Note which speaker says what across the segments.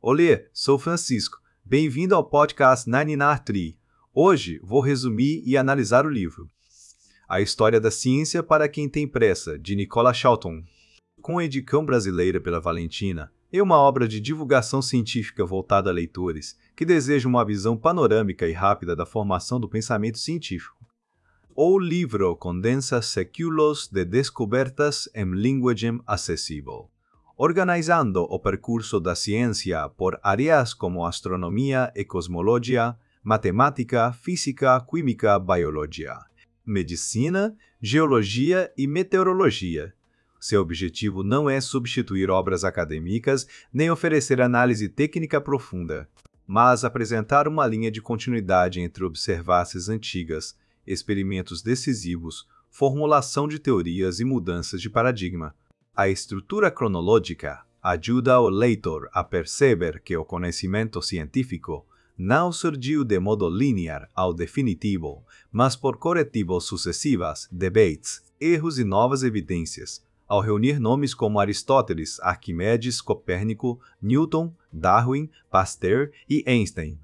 Speaker 1: Olê, sou Francisco. Bem-vindo ao podcast 99.3. Hoje vou resumir e analisar o livro A História da Ciência para Quem Tem Pressa, de Nicola Charton. Com a edição brasileira pela Valentina, é uma obra de divulgação científica voltada a leitores que desejam uma visão panorâmica e rápida da formação do pensamento científico. O livro condensa séculos de descobertas em linguagem acessível, organizando o percurso da ciência por áreas como astronomia e cosmologia, matemática, física, química, biologia, medicina, geologia e meteorologia. Seu objetivo não é substituir obras acadêmicas nem oferecer análise técnica profunda, mas apresentar uma linha de continuidade entre observâncias antigas, experimentos decisivos, formulação de teorias e mudanças de paradigma. A estrutura cronológica ajuda o leitor a perceber que o conhecimento científico não surgiu de modo linear ao definitivo, mas por corretivos sucessivas, debates, erros e novas evidências, ao reunir nomes como Aristóteles, Arquimedes, Copérnico, Newton, Darwin, Pasteur e Einstein.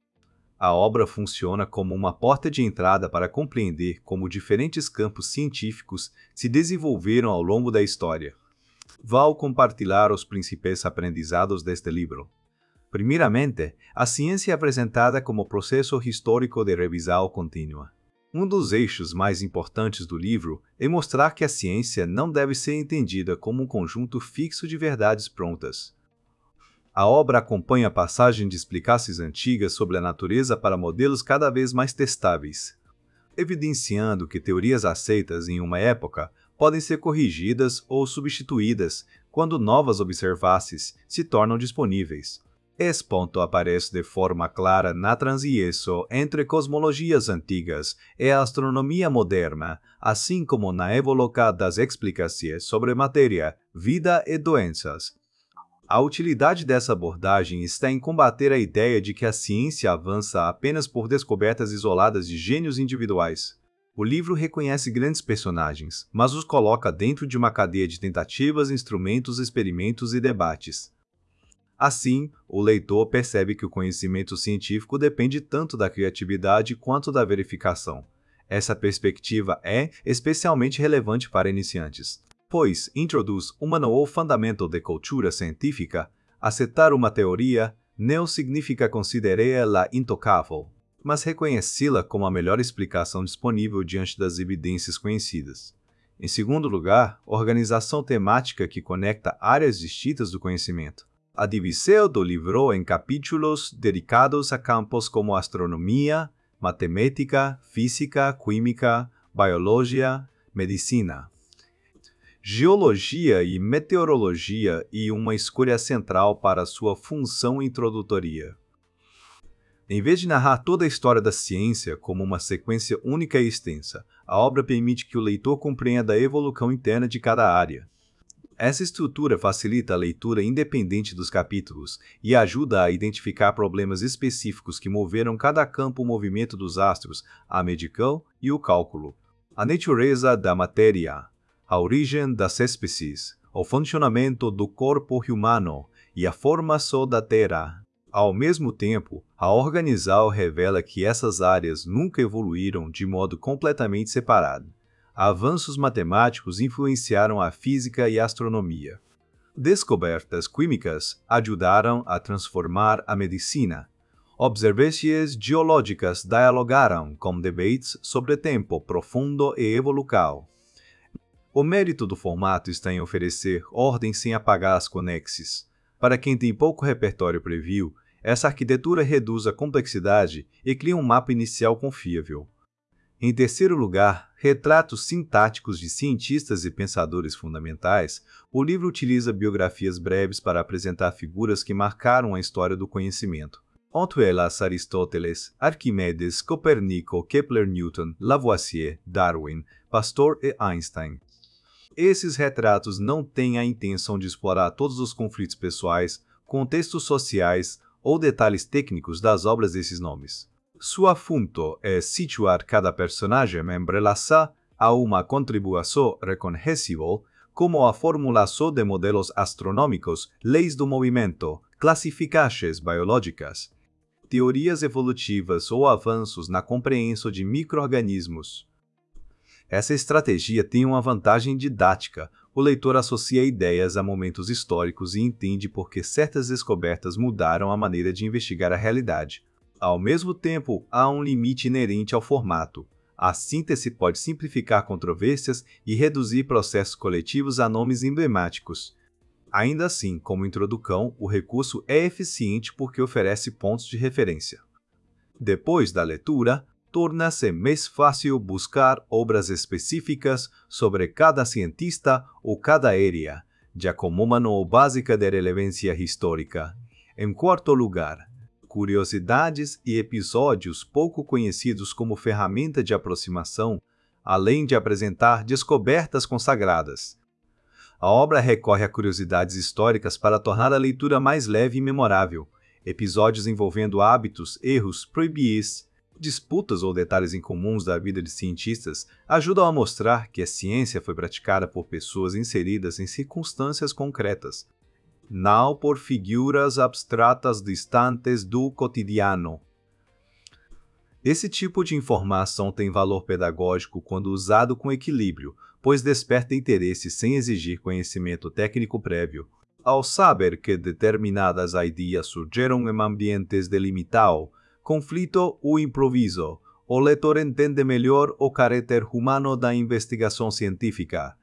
Speaker 1: A obra funciona como uma porta de entrada para compreender como diferentes campos científicos se desenvolveram ao longo da história. Vou compartilhar os principais aprendizados deste livro. Primeiramente, a ciência é apresentada como processo histórico de revisão contínua. Um dos eixos mais importantes do livro é mostrar que a ciência não deve ser entendida como um conjunto fixo de verdades prontas. A obra acompanha a passagem de explicações antigas sobre a natureza para modelos cada vez mais testáveis, evidenciando que teorias aceitas em uma época podem ser corrigidas ou substituídas quando novas observâncias se tornam disponíveis. Esse ponto aparece de forma clara na transição entre cosmologias antigas e a astronomia moderna, assim como na evolução das explicações sobre matéria, vida e doenças. A utilidade dessa abordagem está em combater a ideia de que a ciência avança apenas por descobertas isoladas de gênios individuais. O livro reconhece grandes personagens, mas os coloca dentro de uma cadeia de tentativas, instrumentos, experimentos e debates. Assim, o leitor percebe que o conhecimento científico depende tanto da criatividade quanto da verificação. Essa perspectiva é especialmente relevante para iniciantes, pois introduz um novo fundamento de cultura científica. Aceitar uma teoria não significa considerá-la intocável, mas reconhecê-la como a melhor explicação disponível diante das evidências conhecidas. Em segundo lugar, organização temática que conecta áreas distintas do conhecimento. A divisão do livro em capítulos dedicados a campos como astronomia, matemática, física, química, biologia, medicina, geologia e meteorologia e uma escolha central para sua função introdutória. Em vez de narrar toda a história da ciência como uma sequência única e extensa, a obra permite que o leitor compreenda a evolução interna de cada área. Essa estrutura facilita a leitura independente dos capítulos e ajuda a identificar problemas específicos que moveram cada campo o movimento dos astros, a medição e o cálculo, a natureza da matéria, a origem das espécies, o funcionamento do corpo humano e a formação da Terra. Ao mesmo tempo, a organização revela que essas áreas nunca evoluíram de modo completamente separado. Avanços matemáticos influenciaram a física e a astronomia. Descobertas químicas ajudaram a transformar a medicina. Observações geológicas dialogaram com debates sobre tempo profundo e evolução. O mérito do formato está em oferecer ordem sem apagar as conexões. Para quem tem pouco repertório preview, essa arquitetura reduz a complexidade e cria um mapa inicial confiável. Em terceiro lugar, retratos sintáticos de cientistas e pensadores fundamentais. O livro utiliza biografias breves para apresentar figuras que marcaram a história do conhecimento. Entre elas Aristóteles, Arquimedes, Copérnico, Kepler, Newton, Lavoisier, Darwin, Pasteur e Einstein. Esses retratos não têm a intenção de explorar todos os conflitos pessoais, contextos sociais ou detalhes técnicos das obras desses nomes. Sua função é situar cada personagem em relação a uma contribuição reconhecível, como a formulação de modelos astronômicos, leis do movimento, classificações biológicas, teorias evolutivas ou avanços na compreensão de micro-organismos. Essa estratégia tem uma vantagem didática. O leitor associa ideias a momentos históricos e entende por que certas descobertas mudaram a maneira de investigar a realidade. Ao mesmo tempo, há um limite inerente ao formato. A síntese pode simplificar controvérsias e reduzir processos coletivos a nomes emblemáticos. Ainda assim, como introdução, o recurso é eficiente porque oferece pontos de referência. Depois da leitura, torna-se mais fácil buscar obras específicas sobre cada cientista ou cada área, já como uma básica de relevância histórica. Em quarto lugar, curiosidades e episódios pouco conhecidos como ferramenta de aproximação, além de apresentar descobertas consagradas. A obra recorre a curiosidades históricas para tornar a leitura mais leve e memorável. Episódios envolvendo hábitos, erros, proibidos, disputas ou detalhes incomuns da vida de cientistas ajudam a mostrar que a ciência foi praticada por pessoas inseridas em circunstâncias concretas, não por figuras abstratas distantes do cotidiano. Esse tipo de informação tem valor pedagógico quando usado com equilíbrio, pois desperta interesse sem exigir conhecimento técnico prévio. Ao saber que determinadas ideias surgiram em ambientes delimitados, conflito ou improviso, o leitor entende melhor o caráter humano da investigação científica.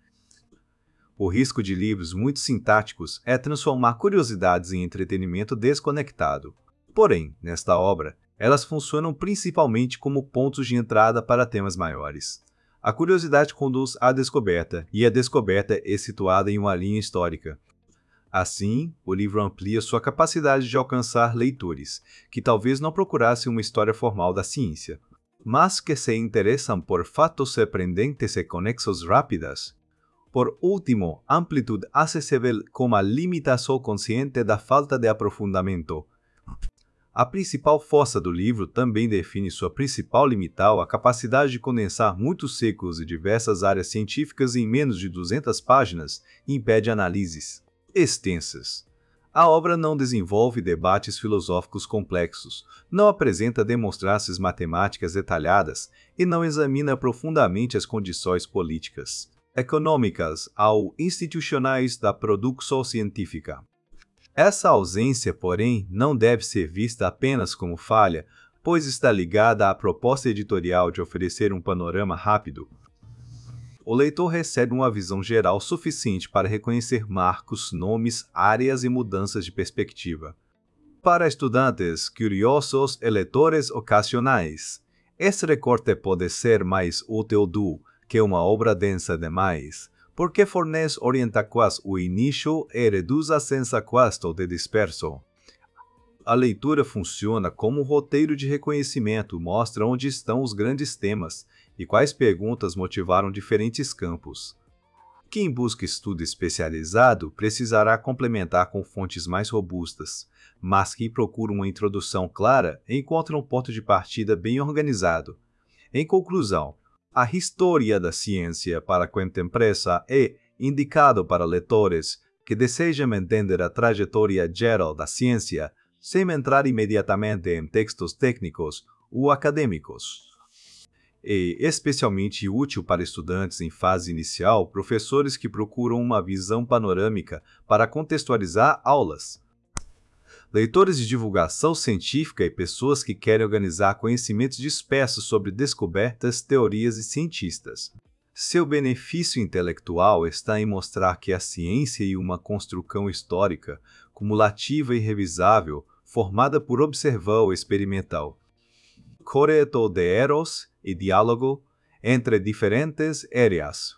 Speaker 1: O risco de livros muito sintáticos é transformar curiosidades em entretenimento desconectado. Porém, nesta obra, elas funcionam principalmente como pontos de entrada para temas maiores. A curiosidade conduz à descoberta, e a descoberta é situada em uma linha histórica. Assim, o livro amplia sua capacidade de alcançar leitores, que talvez não procurassem uma história formal da ciência, mas que se interessam por fatos surpreendentes e conexões rápidas. Por último, amplitude acessível com a limitação consciente da falta de aprofundamento. A principal força do livro também define sua principal limitação, a capacidade de condensar muitos séculos e diversas áreas científicas em menos de 200 páginas e impede análises extensas. A obra não desenvolve debates filosóficos complexos, não apresenta demonstrações matemáticas detalhadas e não examina profundamente as condições políticas, econômicas ou institucionais da produção científica. Essa ausência, porém, não deve ser vista apenas como falha, pois está ligada à proposta editorial de oferecer um panorama rápido. O leitor recebe uma visão geral suficiente para reconhecer marcos, nomes, áreas e mudanças de perspectiva. Para estudantes curiosos e leitores ocasionais, esse recorte pode ser mais útil do que uma obra densa demais, porque fornece orientações o início e reduz a sensação de disperso. A leitura funciona como um roteiro de reconhecimento, mostra onde estão os grandes temas e quais perguntas motivaram diferentes campos. Quem busca estudo especializado precisará complementar com fontes mais robustas, mas quem procura uma introdução clara encontra um ponto de partida bem organizado. Em conclusão, a história da ciência para quem tem pressa é indicado para leitores que desejam entender a trajetória geral da ciência sem entrar imediatamente em textos técnicos ou acadêmicos. É especialmente útil para estudantes em fase inicial, professores que procuram uma visão panorâmica para contextualizar aulas, leitores de divulgação científica e pessoas que querem organizar conhecimentos dispersos sobre descobertas, teorias e cientistas. Seu benefício intelectual está em mostrar que a ciência é uma construção histórica, cumulativa e revisável, formada por observação experimental, correto de erros e diálogo entre diferentes áreas.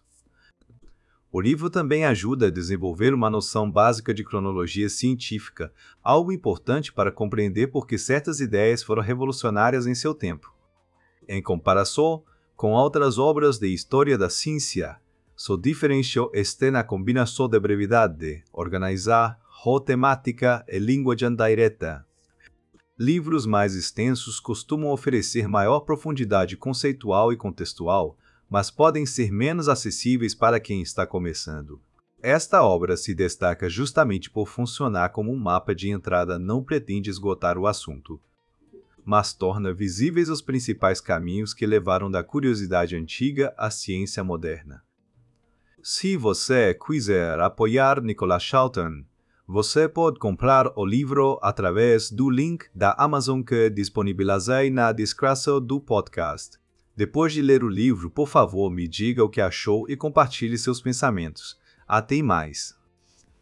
Speaker 1: O livro também ajuda a desenvolver uma noção básica de cronologia científica, algo importante para compreender por que certas ideias foram revolucionárias em seu tempo. Em comparação com outras obras de história da ciência, seu diferencial está na combinação de brevidade, organizar, temática e linguagem direta. Livros mais extensos costumam oferecer maior profundidade conceitual e contextual, mas podem ser menos acessíveis para quem está começando. Esta obra se destaca justamente por funcionar como um mapa de entrada, não pretende esgotar o assunto, mas torna visíveis os principais caminhos que levaram da curiosidade antiga à ciência moderna. Se você quiser apoiar Nicholas Charlton, você pode comprar o livro através do link da Amazon que disponibilizei na descrição do podcast. Depois de ler o livro, por favor, me diga o que achou e compartilhe seus pensamentos. Até mais!